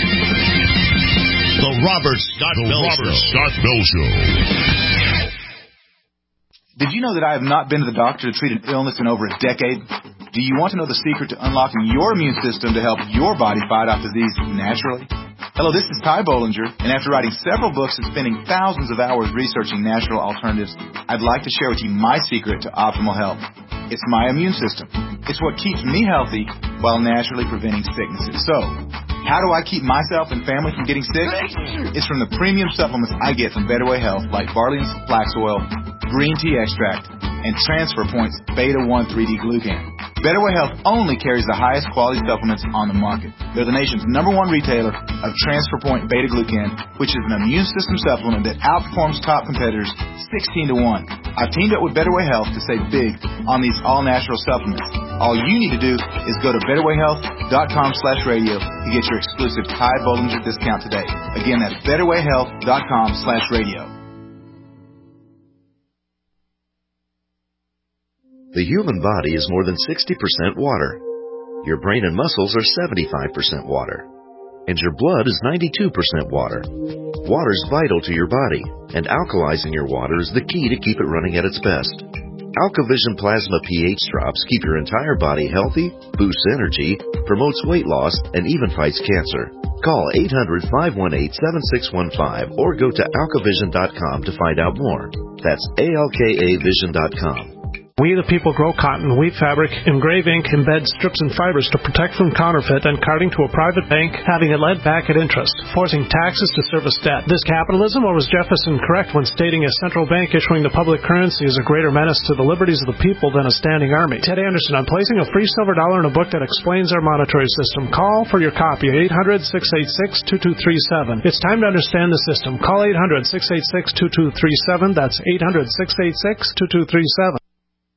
The Robert Scott the Bell Robert Show. Scott Bell Show. Did you know that I have not been to the doctor to treat an illness in over a decade? Do you want to know the secret to unlocking your immune system to help your body fight off disease naturally? Hello, this is Ty Bollinger, and after writing several books and spending thousands of hours researching natural alternatives, I'd like to share with you my secret to optimal health. It's my immune system. It's what keeps me healthy while naturally preventing sicknesses. So, how do I keep myself and family from getting sick? It's from the premium supplements I get from Better Way Health, like Barley's Flax Oil, Green Tea Extract, and Transfer Point's Beta one three D Glucan. Better Way Health only carries the highest quality supplements on the market. They're the nation's number one retailer of Transfer Point Beta Glucan, which is an immune system supplement that outperforms top competitors sixteen to one. I've teamed up with Better Way Health to save big on these all-natural supplements. All you need to do is go to betterwayhealth.com slash radio to get your exclusive Ty Bollinger discount today. Again, that's betterwayhealth.com slash radio. The human body is more than sixty percent water. Your brain and muscles are seventy-five percent water. And your blood is ninety-two percent water. Water is vital to your body, and alkalizing your water is the key to keep it running at its best. AlkaVision Plasma pH drops keep your entire body healthy, boosts energy, promotes weight loss, and even fights cancer. Call eight hundred, five one eight, seven six one five or go to alkavision dot com to find out more. That's A L K A vision dot com. We the people grow cotton, weave fabric, engrave ink, embed strips and fibers to protect from counterfeit and carting to a private bank, having it lent back at interest, forcing taxes to service debt. This capitalism, or was Jefferson correct when stating a central bank issuing the public currency is a greater menace to the liberties of the people than a standing army? Ted Anderson, I'm placing a free silver dollar in a book that explains our monetary system. Call for your copy, eight hundred, six eight six, two two three seven. It's time to understand the system. Call eight hundred, six eight six, two two three seven. That's eight hundred, six eight six, two two three seven.